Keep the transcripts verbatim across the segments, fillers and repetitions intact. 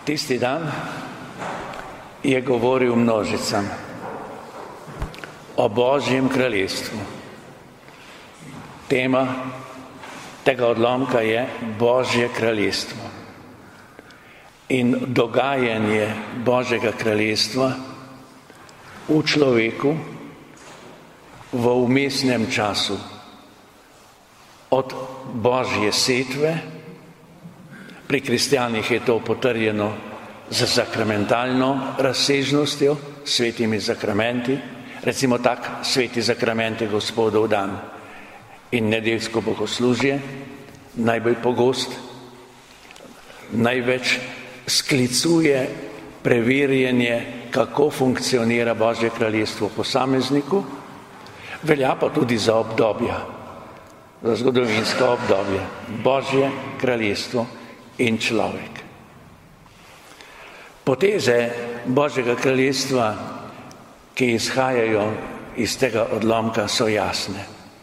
Tisti dan je govoril množicam o Božjem kraljestvu. Tema tega odlomka je Božje kraljestvo. In dogajanje Božjega kraljestva v človeku v vmesnem času od Božje setve, pri kristjanih je to potrjeno z sakramentalno razsežnostjo, svetimi sakramenti, recimo tak, sveti sakrament je Gospodov dan in nedeljsko bogoslužje, najbolj pogost, največ sklicuje preverjanje, kako funkcionira Božje kraljestvo v posamezniku, velja pa tudi za obdobja, za zgodovinska obdobja, Božje kraljestvo in človek. Poteze Božjega kraljestva, ki izhajajo iz tega odlomka, so jasne.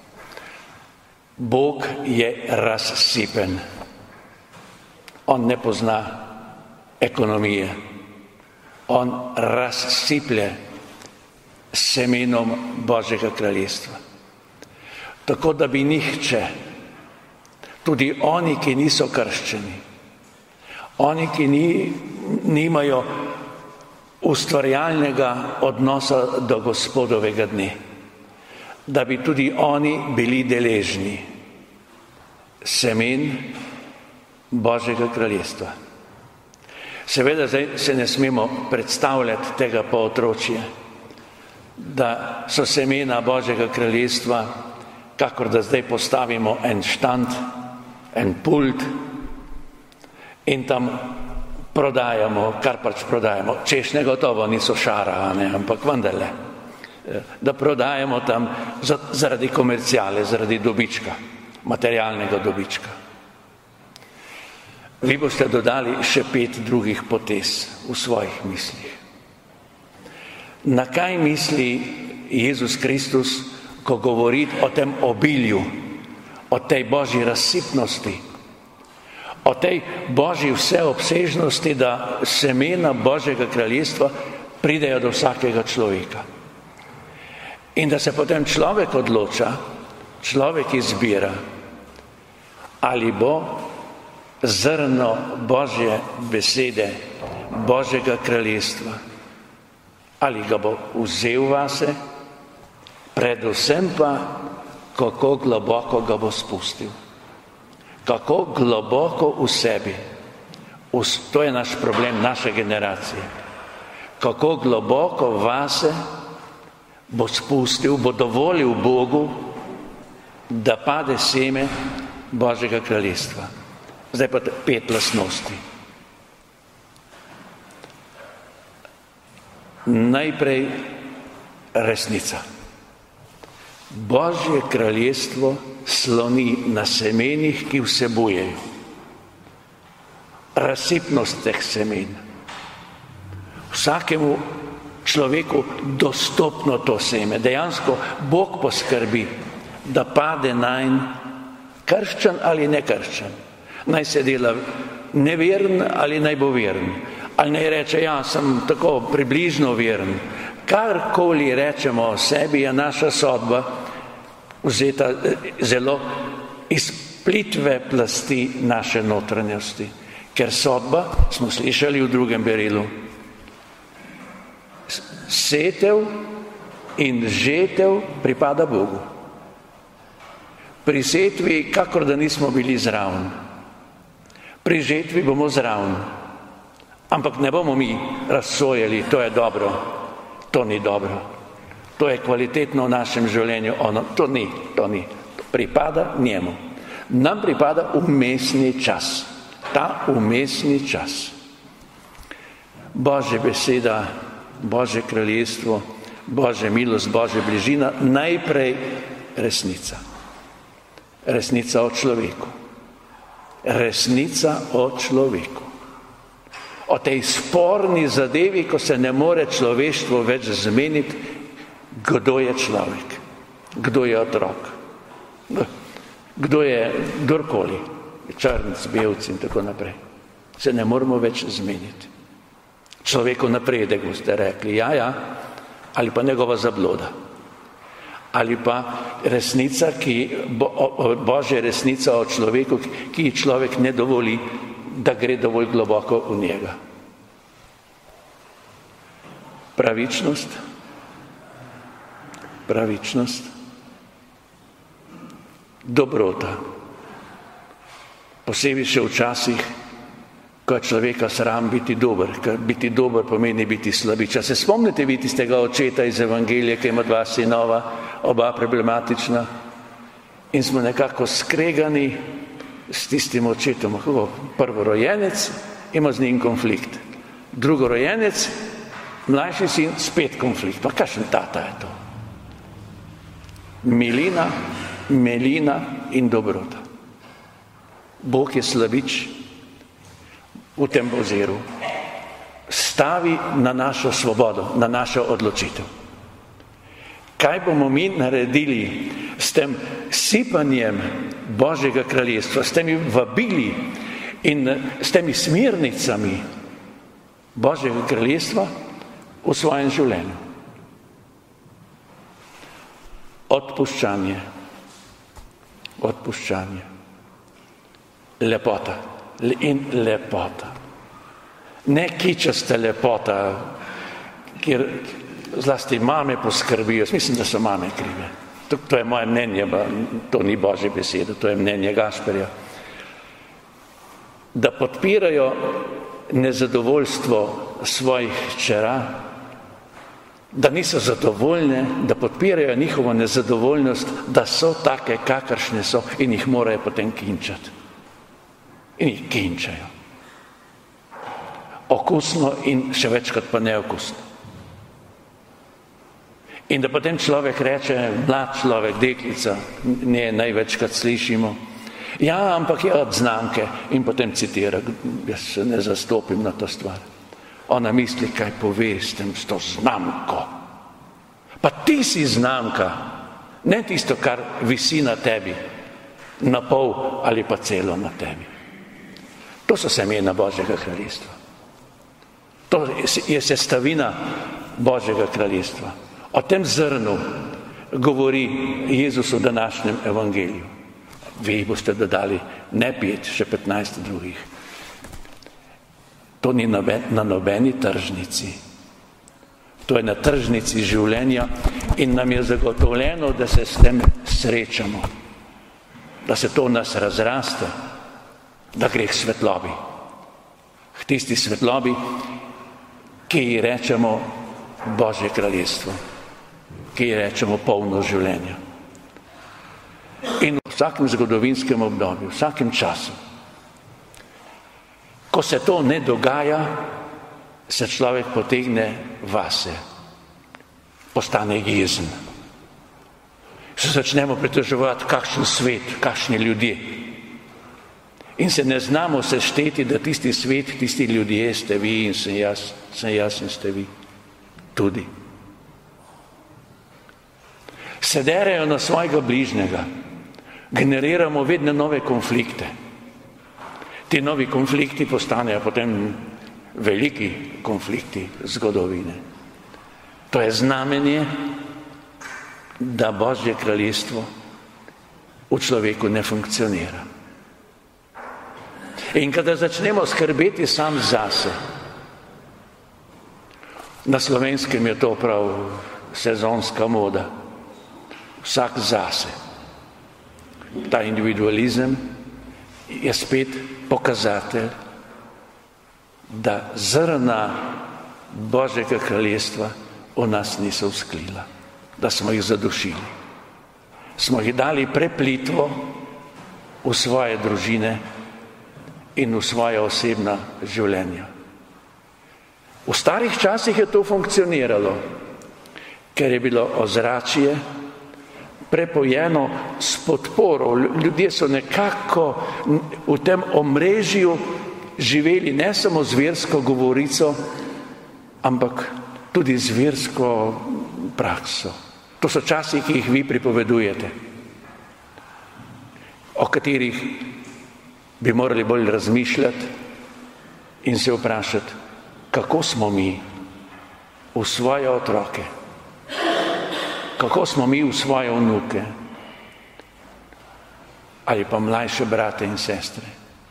Bog je razsipen. On ne pozna ekonomije. On razsiplje semenom Božjega kraljestva. Tako da bi nihče, tudi oni, ki niso krščeni, oni, ki ni, nimajo ustvarjalnega odnosa do Gospodovega dne, da bi tudi oni bili deležni semen Božjega kraljestva. Seveda zdaj se ne smemo predstavljati tega pootročja, da so semena Božjega kraljestva, kakor da zdaj postavimo en štand, en pult in tam prodajamo, kar pač prodajamo. Češnje gotovo niso šara, ne, ampak vendarle, da prodajamo tam zaradi komerciale, zaradi dobička, materialnega dobička. Vi boste dodali še pet drugih potez v svojih mislih. Na kaj misli Jezus Kristus, ko govori o tem obilju, o tej Božji razsipnosti, o tej Božji vseobsežnosti, da semena Božjega kraljestva pridejo do vsakega človeka. In da se potem človek odloča, človek izbira, ali bo zrno Božje besede, Božjega kraljestva, ali ga bo vzel vase, predvsem pa, kako globoko ga bo spustil. Kako globoko v sebi. To je naš problem, naše generacije. Kako globoko vase bo spustil, bo dovolil Bogu, da pade seme Božjega kraljestva. Zdaj pa pet lastnosti. Najprej resnica. Božje kraljestvo sloni na semenih, ki vsebujejo razsipnost teh semen. Vsakemu človeku dostopno to seme. Dejansko Bog poskrbi, da pade nanj krščan ali nekrščan. Naj se dela neveren ali naj bo veren. Ali naj reče, ja, sem tako približno veren. Karkoli rečemo o sebi, je naša sodba vzeta zelo iz plitve plasti naše notranjosti. Ker sodba, smo slišali v drugem berilu, setev in žetev pripada Bogu. Pri setvi, kakor da nismo bili zraven. Pri žetvi bomo zraven. Ampak ne bomo mi razsojali, to je dobro, to ni dobro. To je kvalitetno v našem življenju, ono, to ni, to ni. To pripada njemu. Nam pripada vmesni čas. Ta vmesni čas. Božja beseda, Božje kraljestvo, Božja milost, Božja bližina, najprej resnica. Resnica o človeku. Resnica o človeku. O tej sporni zadevi, ko se ne more človeštvo več zmeniti, kdo je človek, kdo je otrok, kdo je kdorkoli, črnc, belc in tako naprej. Se ne moramo več zmeniti. Človekov napredek, boste rekli, ja, ja, ali pa njegova zabloda. Ali pa resnica, ki, bo, o, Božja resnica o človeku, ki človek ne dovoli, da gre dovolj globoko v njega. Pravičnost, pravičnost, dobrota. Posebej še včasih, ko je človeka sram biti dober, ker biti dober pomeni biti slabič. A se spomnite vi tistega očeta iz Evangelija, ki ima dva sinova, oba problematična, in smo nekako skregani s tistim očetom. Prvorojenec ima z njim konflikt, drugorojenec, mlajši sin, spet konflikt. Pa kakšen tata je to? Milina, milina in dobrota. Bog je slabič v tem oziru. Stavi na našo svobodo, na našo odločitev. Kaj bomo mi naredili s tem sipanjem Božjega kraljestva, s temi vabili in s temi smernicami Božjega kraljestva v svojem življenju? Odpuščanje. Odpuščanje. Lepota. In lepota. Ne kičasta lepota, kjer zlasti mame poskrbijo. Mislim, da so mame krive. To, to je moje mnenje, ba, to ni Božje besede, to je mnenje Gašperja. Da podpirajo nezadovoljstvo svojih hčera, da niso zadovoljne, da podpirajo njihovo nezadovoljnost, da so take, kakršne so, in jih morajo potem kinčati. In jih kinčajo. Okusno in še večkrat pa neokusno. In da potem človek reče, mlad človek, deklica, ne največkrat slišimo, ja, ampak je od znamke, in potem citira, jaz se ne zastopim na to stvar. Ona misli, kaj pove s tem, s to znamko. Pa ti si znamka, ne tisto, kar visi na tebi, na pol ali pa celo na tebi. To so semena Božjega kraljestva. To je sestavina Božjega kraljestva. O tem zrnu govori Jezus v današnjem evangeliju. Vi boste dodali ne pet, še petnajst drugih. To ni na nobeni tržnici. To je na tržnici življenja in nam je zagotovljeno, da se s tem srečamo. Da se to v nas razraste, da gre k svetlobi. K tisti svetlobi, ki ji rečemo Božje kraljestvo, ki ji rečemo polno življenja. In v vsakem zgodovinskem obdobju, v vsakem času, ko se to ne dogaja, se človek potegne vase, postane jezen. Se začnemo pritoževati, kakšen svet, kakšni ljudje. In se ne znamo sešteti, da tisti svet, tisti ljudje ste vi in sem jaz, sem jaz in ste vi tudi. Se derejo na svojega bližnjega, generiramo vedno nove konflikte. Ti novi konflikti postanejo potem veliki konflikti zgodovine. To je znamenje, da Božje kraljestvo v človeku ne funkcionira. In kada začnemo skrbeti sam zase, na Slovenskem je to prav sezonska moda, vsak zase. Ta individualizem je spet pokazatelj, da zrna Božjega kraljestva v nas niso vzklila, da smo jih zadušili. Smo jih dali preplitvo v svoje družine in v svoje osebna življenja. V starih časih je to funkcioniralo, ker je bilo ozračje prepojeno s podporo. Ljudje so nekako v tem omrežju živeli ne samo z versko govorico, ampak tudi z versko prakso. To so časi, ki jih vi pripovedujete, o katerih bi morali bolj razmišljati in se vprašati, kako smo mi v svoje otroke, kako smo mi v svoje vnuke ali pa mlajše brate in sestre,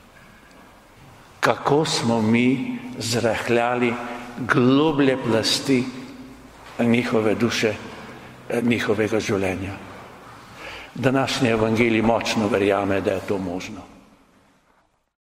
kako smo mi zrahljali globlje plasti njihove duše, njihovega življenja. Današnji evangelij močno verjame, da je to možno.